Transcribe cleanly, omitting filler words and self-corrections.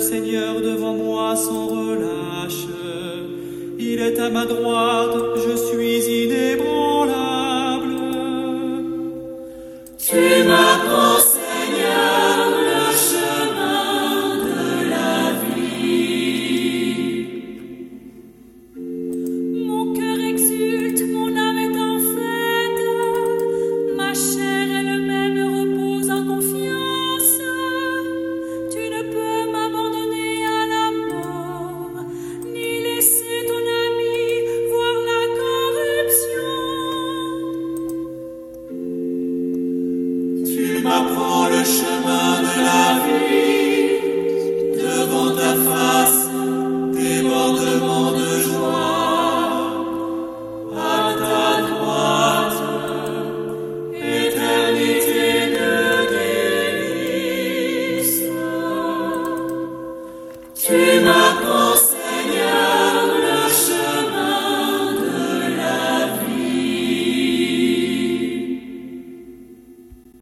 Seigneur devant moi sans relâche. Il est à ma droite, je suis inébranlable. Tu m'apprends, Seigneur, le chemin de la vie. Mon cœur exulte, mon âme est en fête, ma chair elle-même repose en confiance. Tu ne peux m'abandonner à la mort, ni laisser ton ami voir la corruption. Tu m'apprends le chemin de la vie.